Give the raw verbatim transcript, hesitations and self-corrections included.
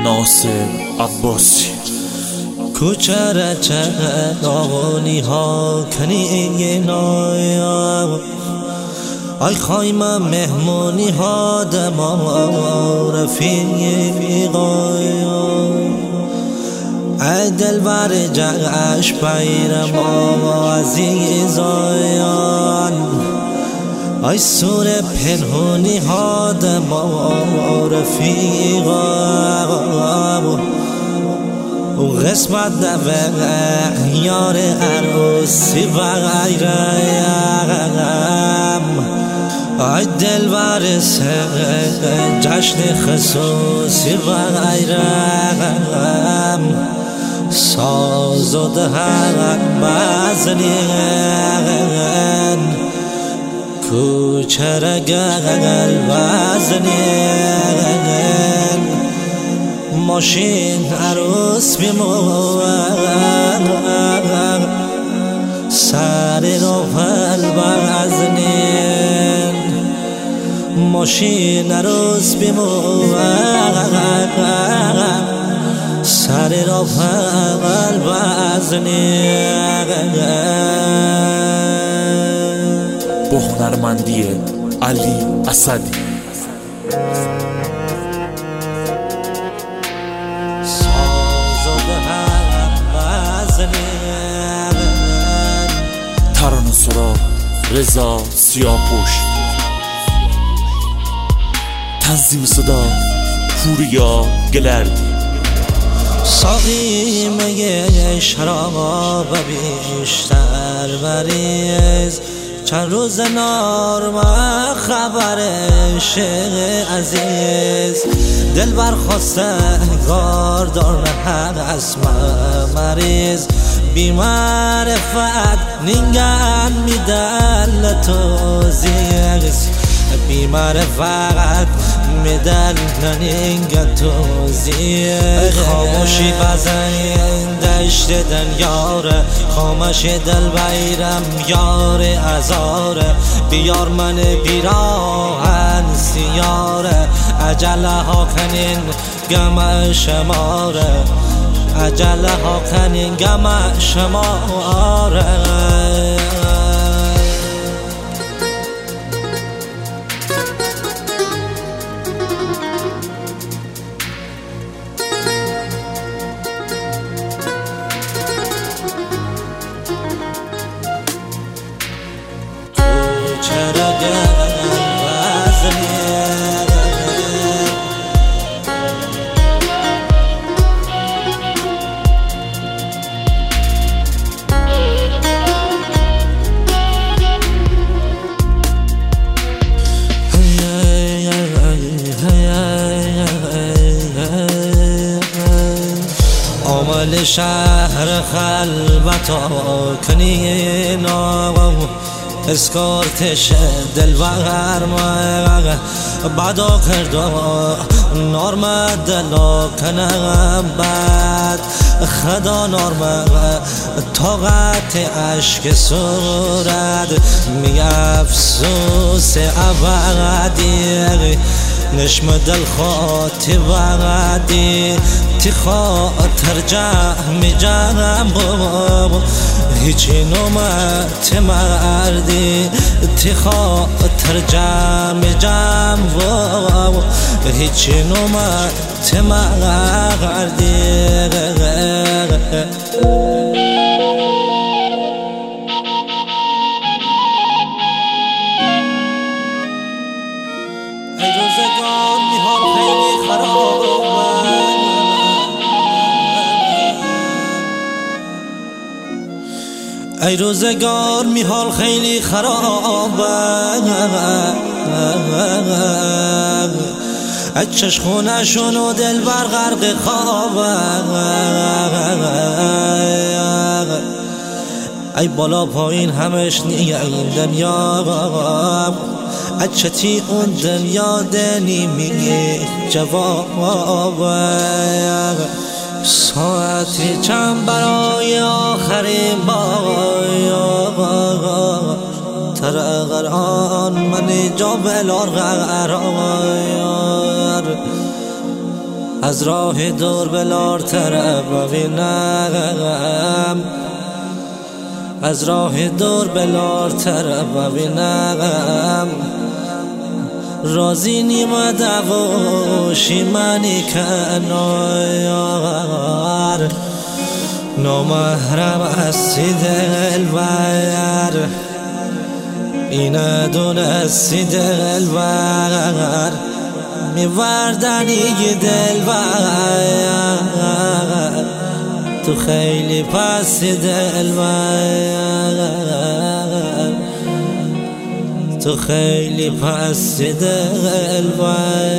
ناصر عباسی. کوچه چراغانی ها کنی نایا ای خایمه مهمونی ها دما رفیقایا ای دلبر جشن پیر ما عزیزایان ای سور پنهونی ها دما رفیقا و قسمت نوه یار عروسی و غیرم ای دلبر جشن خصوصی و غیرم ساز و دهن بزنین کوچه را گل بزنین ماشین عروس بیمون سر رو پل بزنین ماشین عروس بیمون سر رو پل بزنین با هنرمندی علی اسدی. ترانه سرا رضا سیاه‌پوش. تنظیم صدا پوریا گلردی. ساقی میگه شراب بیشتر بریز چند روز نارم خبرش عزیز دل برخواسته گاردار نه اسم مریض بیمعرفت نینگن میدل توزیز بیمعرفت میدل نینگن توزیز خاموشی بزنین دشت دنیاره خاموش دل بیرم یار ازاره بیار من بیراهن سیاره عجله ها کنین گم شماره عجله ها کنین گم شماره چرا گل بزنین عامل شهر خلوتا کنین اسکارتش دل برم بدا کرده نارم دلا کنم بد خدا نارم طاقت عشق سرد می افسوس ابدی نشم دل خاطی وقتی تی خاطر جمع جمع بابا هیچی نومت مردی تی خاطر جمع جمع بابا هیچی نومت مردی ای روزگار میحال خیلی خرابه ای روزگار میحال خیلی خرابه ای چشخونه شون و دل بر غرق خوابه ای بالا پایین همش نیه این دنیا اچتی اون دنیا دنی میگه جواب ساعتی چند برای آخرین بار ترقران من جا بلار قرار از راه دور بلار طرف ببینم، از راه دور بلار طرف ببینم. رازی نیمه دواشی منی کنار، نامحرم هستی دلبر، این دونستی دلبر، میوردنی دلبر، تو خیلی پسی دلبر، تو خیلی پسی دلبر.